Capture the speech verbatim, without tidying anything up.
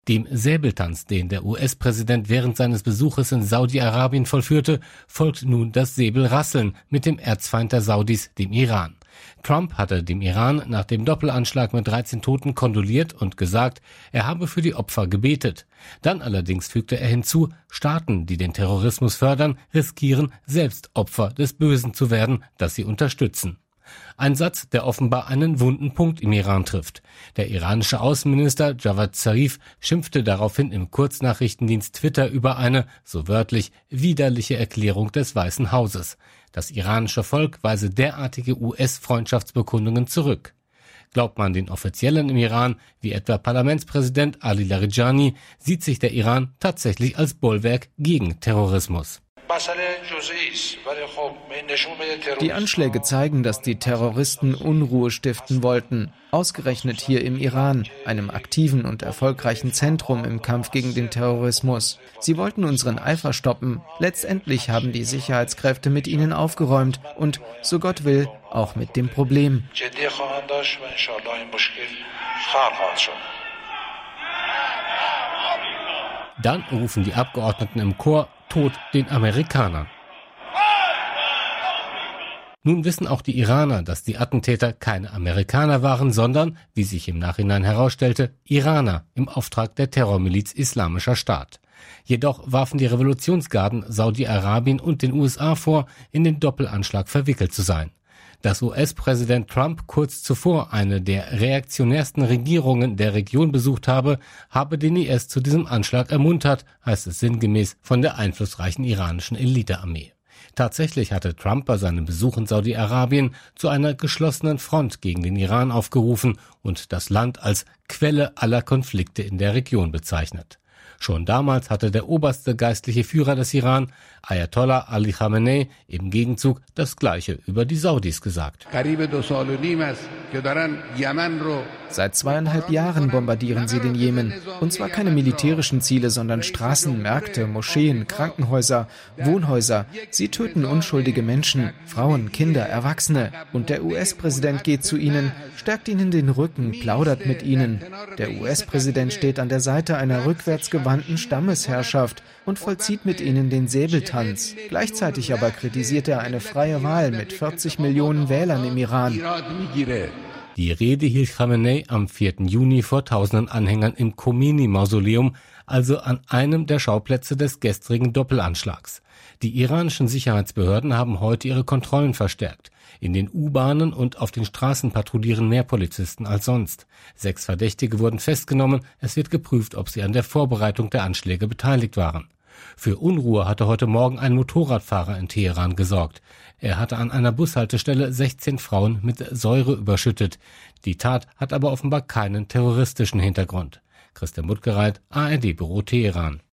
Dem Säbeltanz, den der U S-Präsident während seines Besuches in Saudi-Arabien vollführte, folgt nun das Säbelrasseln mit dem Erzfeind der Saudis, dem Iran. Trump hatte dem Iran nach dem Doppelanschlag mit dreizehn Toten kondoliert und gesagt, er habe für die Opfer gebetet. Dann allerdings fügte er hinzu, Staaten, die den Terrorismus fördern, riskieren, selbst Opfer des Bösen zu werden, das sie unterstützen. Ein Satz, der offenbar einen wunden Punkt im Iran trifft. Der iranische Außenminister Javad Zarif schimpfte daraufhin im Kurznachrichtendienst Twitter über eine, so wörtlich, widerliche Erklärung des Weißen Hauses. Das iranische Volk weise derartige U S-Freundschaftsbekundungen zurück. Glaubt man den Offiziellen im Iran, wie etwa Parlamentspräsident Ali Larijani, sieht sich der Iran tatsächlich als Bollwerk gegen Terrorismus. Die Anschläge zeigen, dass die Terroristen Unruhe stiften wollten. Ausgerechnet hier im Iran, einem aktiven und erfolgreichen Zentrum im Kampf gegen den Terrorismus. Sie wollten unseren Eifer stoppen. Letztendlich haben die Sicherheitskräfte mit ihnen aufgeräumt und, so Gott will, auch mit dem Problem. Dann rufen die Abgeordneten im Chor Tod den Amerikanern. Nun wissen auch die Iraner, dass die Attentäter keine Amerikaner waren, sondern, wie sich im Nachhinein herausstellte, Iraner im Auftrag der Terrormiliz Islamischer Staat. Jedoch warfen die Revolutionsgarden Saudi-Arabien und den U S A vor, in den Doppelanschlag verwickelt zu sein. Dass U S-Präsident Trump kurz zuvor eine der reaktionärsten Regierungen der Region besucht habe, habe den I S zu diesem Anschlag ermuntert, heißt es sinngemäß von der einflussreichen iranischen Elitearmee. Tatsächlich hatte Trump bei seinem Besuch in Saudi-Arabien zu einer geschlossenen Front gegen den Iran aufgerufen und das Land als Quelle aller Konflikte in der Region bezeichnet. Schon damals hatte der oberste geistliche Führer des Iran, Ayatollah Ali Khamenei, im Gegenzug das Gleiche über die Saudis gesagt. Seit zweieinhalb Jahren bombardieren sie den Jemen. Und zwar keine militärischen Ziele, sondern Straßen, Märkte, Moscheen, Krankenhäuser, Wohnhäuser. Sie töten unschuldige Menschen, Frauen, Kinder, Erwachsene. Und der U S-Präsident geht zu ihnen, stärkt ihnen den Rücken, plaudert mit ihnen. Der U S-Präsident steht an der Seite einer rückwärtsgewandten Stammesherrschaft und vollzieht mit ihnen den Säbeltanz. Gleichzeitig aber kritisiert er eine freie Wahl mit vierzig Millionen Wählern im Iran. Die Rede hielt Khamenei am vierten Juni vor tausenden Anhängern im Khomeini-Mausoleum, also an einem der Schauplätze des gestrigen Doppelanschlags. Die iranischen Sicherheitsbehörden haben heute ihre Kontrollen verstärkt. In den U-Bahnen und auf den Straßen patrouillieren mehr Polizisten als sonst. Sechs Verdächtige wurden festgenommen. Es wird geprüft, ob sie an der Vorbereitung der Anschläge beteiligt waren. Für Unruhe hatte heute Morgen ein Motorradfahrer in Teheran gesorgt. Er hatte an einer Bushaltestelle sechzehn Frauen mit Säure überschüttet. Die Tat hat aber offenbar keinen terroristischen Hintergrund. Christian Muttgereit, A R D-Büro Teheran.